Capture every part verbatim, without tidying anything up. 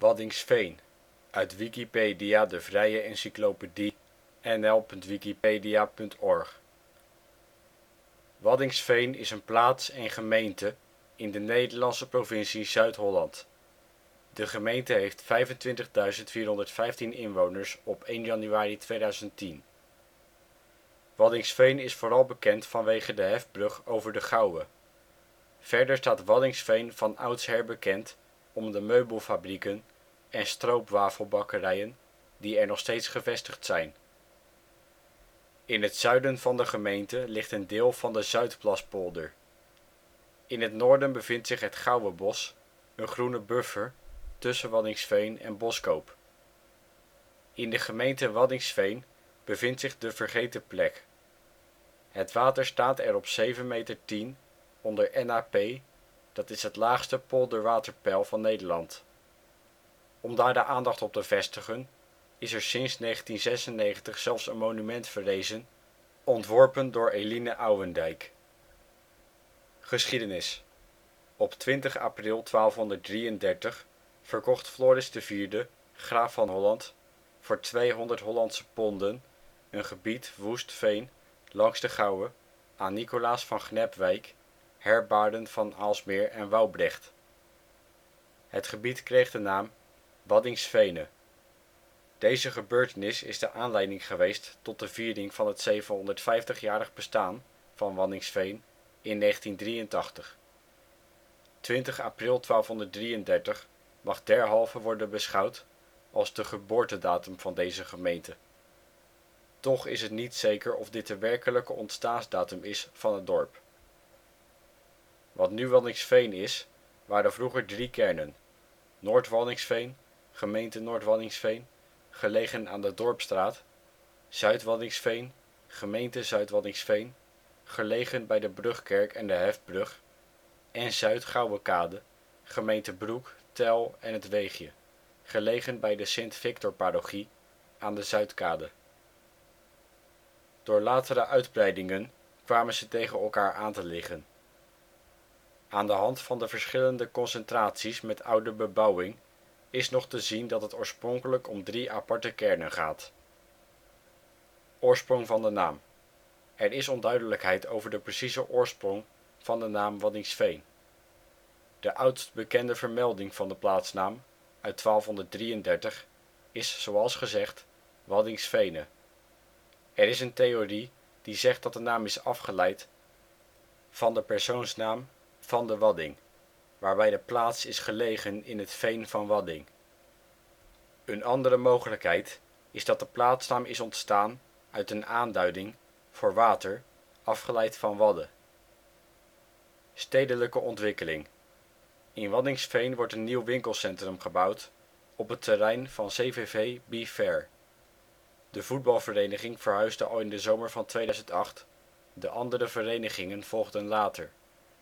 Waddinxveen, uit Wikipedia, de vrije encyclopedie. n l punt wikipedia punt org. Waddinxveen is een plaats en gemeente in de Nederlandse provincie Zuid-Holland. De gemeente heeft vijfentwintigduizend vierhonderdvijftien inwoners op één januari tweeduizend tien. Waddinxveen is vooral bekend vanwege de hefbrug over de Gouwe. Verder staat Waddinxveen van oudsher bekend om de meubelfabrieken en stroopwafelbakkerijen die er nog steeds gevestigd zijn. In het zuiden van de gemeente ligt een deel van de Zuidplaspolder. In het noorden bevindt zich het Gouwebos, een groene buffer tussen Waddinxveen en Boskoop. In de gemeente Waddinxveen bevindt zich de Vergeten Plek. Het water staat er op zeven meter tien onder N A P, dat is het laagste polderwaterpeil van Nederland. Om daar de aandacht op te vestigen is er sinds negentien zesennegentig zelfs een monument verrezen, ontworpen door Eline Ouwendijk. Geschiedenis. Op twintig april twaalfhonderddrieëndertig verkocht Floris de vierde, graaf van Holland, voor tweehonderd Hollandse ponden een gebied woest veen langs de Gouwe aan Nicolaas van Gnepwijk, Herbaren van Aalsmeer en Woubrecht. Het gebied kreeg de naam Waddinxvene. Deze gebeurtenis is de aanleiding geweest tot de viering van het zevenhonderdvijftigjarig bestaan van Waddinxveen in negentien drieëntachtig. twintig april twaalfhonderddrieëndertig mag derhalve worden beschouwd als de geboortedatum van deze gemeente. Toch is het niet zeker of dit de werkelijke ontstaansdatum is van het dorp. Wat nu Waddinxveen is, waren vroeger drie kernen: Noord-Waddinxveen, gemeente Noord-Waddinxveen, gelegen aan de Dorpsstraat; Zuid-Waddinxveen, gemeente Zuid-Waddinxveen, gelegen bij de Brugkerk en de Hefbrug; en Zuid-Gouwekade, gemeente Broek, Thuil en het Weegje, gelegen bij de Sint-Victorparochie aan de Zuidkade. Door latere uitbreidingen kwamen ze tegen elkaar aan te liggen. Aan de hand van de verschillende concentraties met oude bebouwing is nog te zien dat het oorspronkelijk om drie aparte kernen gaat. Oorsprong van de naam. Er is onduidelijkheid over de precieze oorsprong van de naam Waddinxveen. De oudst bekende vermelding van de plaatsnaam, uit twaalfhonderddrieëndertig, is zoals gezegd Waddinxvene. Er is een theorie die zegt dat de naam is afgeleid van de persoonsnaam Van de Wadding, waarbij de plaats is gelegen in het veen van Wadding. Een andere mogelijkheid is dat de plaatsnaam is ontstaan uit een aanduiding voor water, afgeleid van wadde. Stedelijke ontwikkeling. In Waddinxveen wordt een nieuw winkelcentrum gebouwd op het terrein van C V V Be Fair. De voetbalvereniging verhuisde al in de zomer van tweeduizend acht, de andere verenigingen volgden later.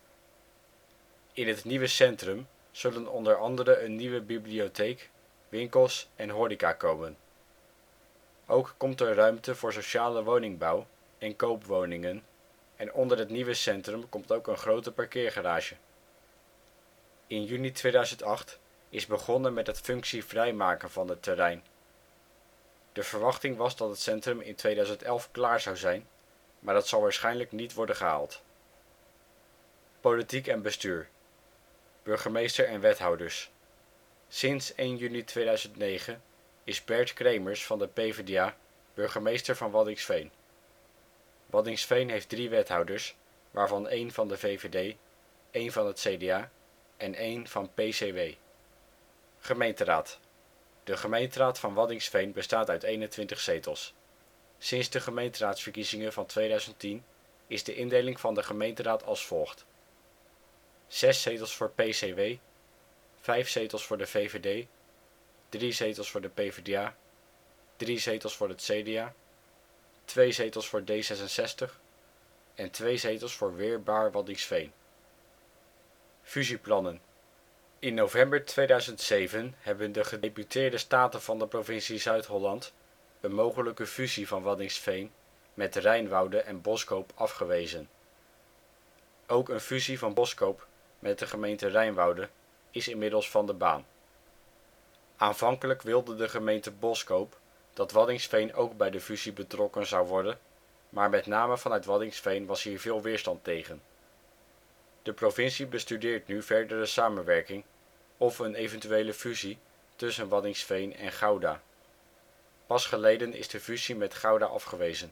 In het nieuwe centrum zullen onder andere een nieuwe bibliotheek, winkels en horeca komen. Ook komt er ruimte voor sociale woningbouw en koopwoningen en onder het nieuwe centrum komt ook een grote parkeergarage. In juni tweeduizend acht is begonnen met het functievrijmaken van het terrein. De verwachting was dat het centrum in tweeduizend elf klaar zou zijn, maar dat zal waarschijnlijk niet worden gehaald. Politiek en bestuur. Burgemeester en wethouders. Sinds één juni tweeduizend negen is Bert Kremers van de PvdA burgemeester van Waddinxveen. Waddinxveen heeft drie wethouders, waarvan één van de V V D, één van het C D A en één van P C W. Gemeenteraad. De gemeenteraad van Waddinxveen bestaat uit eenentwintig zetels. Sinds de gemeenteraadsverkiezingen van tweeduizend tien is de indeling van de gemeenteraad als volgt: zes zetels voor P C W, vijf zetels voor de V V D, drie zetels voor de PvdA, drie zetels voor het C D A, twee zetels voor D zesenzestig en twee zetels voor Weerbaar Waddinxveen. Fusieplannen. In november tweeduizend zeven hebben de gedeputeerde staten van de provincie Zuid-Holland een mogelijke fusie van Waddinxveen met Rijnwoude en Boskoop afgewezen. Ook een fusie van Boskoop met de gemeente Rijnwoude is inmiddels van de baan. Aanvankelijk wilde de gemeente Boskoop dat Waddinxveen ook bij de fusie betrokken zou worden, maar met name vanuit Waddinxveen was hier veel weerstand tegen. De provincie bestudeert nu verdere samenwerking of een eventuele fusie tussen Waddinxveen en Gouda. Pas geleden is de fusie met Gouda afgewezen.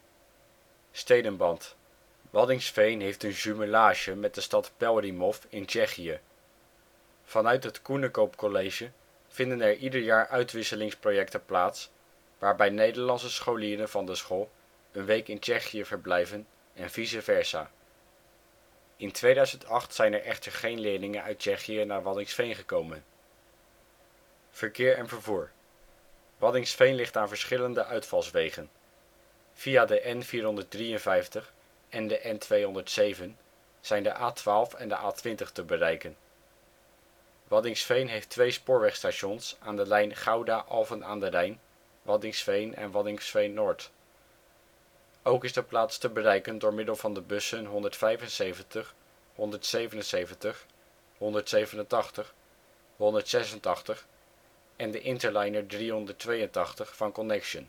Stedenband: Waddinxveen heeft een jumelage met de stad Pelhřimov in Tsjechië. Vanuit het Coenecoop College vinden er ieder jaar uitwisselingsprojecten plaats, waarbij Nederlandse scholieren van de school een week in Tsjechië verblijven en vice versa. In tweeduizend acht zijn er echter geen leerlingen uit Tsjechië naar Waddinxveen gekomen. Verkeer en vervoer. Waddinxveen ligt aan verschillende uitvalswegen. Via de N vierhonderddrieënvijftig en de N tweehonderdzeven zijn de A twaalf en de A twintig te bereiken. Waddinxveen heeft twee spoorwegstations aan de lijn Gouda-Alphen aan de Rijn, Waddinxveen en Waddinxveen Noord. Ook is de plaats te bereiken door middel van de bussen honderdvijfenzeventig, honderdzevenenzeventig, honderdzevenentachtig, honderdzesentachtig en de Interliner driehonderdtweeëntachtig van Connexxion.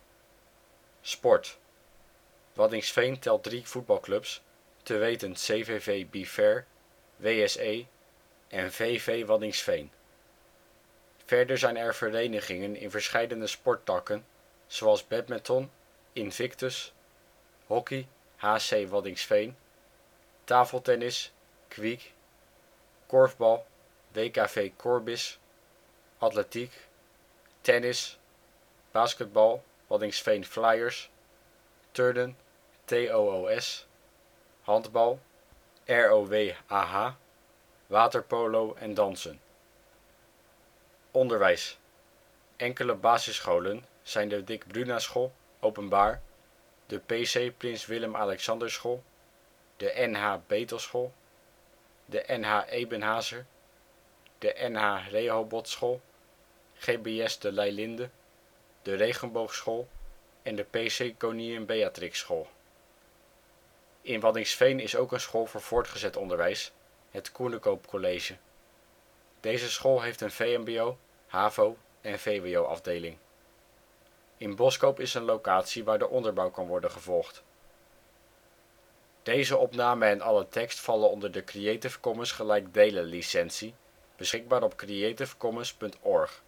Sport. Waddinxveen telt drie voetbalclubs, te weten C V V Be Fair, W S E en V V Waddinxveen. Verder zijn er verenigingen in verscheidene sporttakken zoals badminton, Invictus, hockey, H C Waddinxveen, tafeltennis, Kwiek, korfbal, W K V Korbis, atletiek, tennis, basketbal, Waddinxveen Flyers, turnen, T O O S, handbal, R O W A H, waterpolo en dansen. Onderwijs. Enkele basisscholen zijn de Dick Brunaschool (openbaar), de P C Prins Willem-Alexanderschool, de N H Betelschool, de N H Ebenhazer, de N H Rehobotschool, G B S De Leylinde, de Regenboogschool en de P C Koningin Beatrixschool. In Waddinxveen is ook een school voor voortgezet onderwijs, het Coenecoop College. Deze school heeft een V M B O, HAVO en V W O afdeling. In Boskoop is een locatie waar de onderbouw kan worden gevolgd. Deze opname en alle tekst vallen onder de Creative Commons gelijk delen licentie, beschikbaar op creative commons punt org.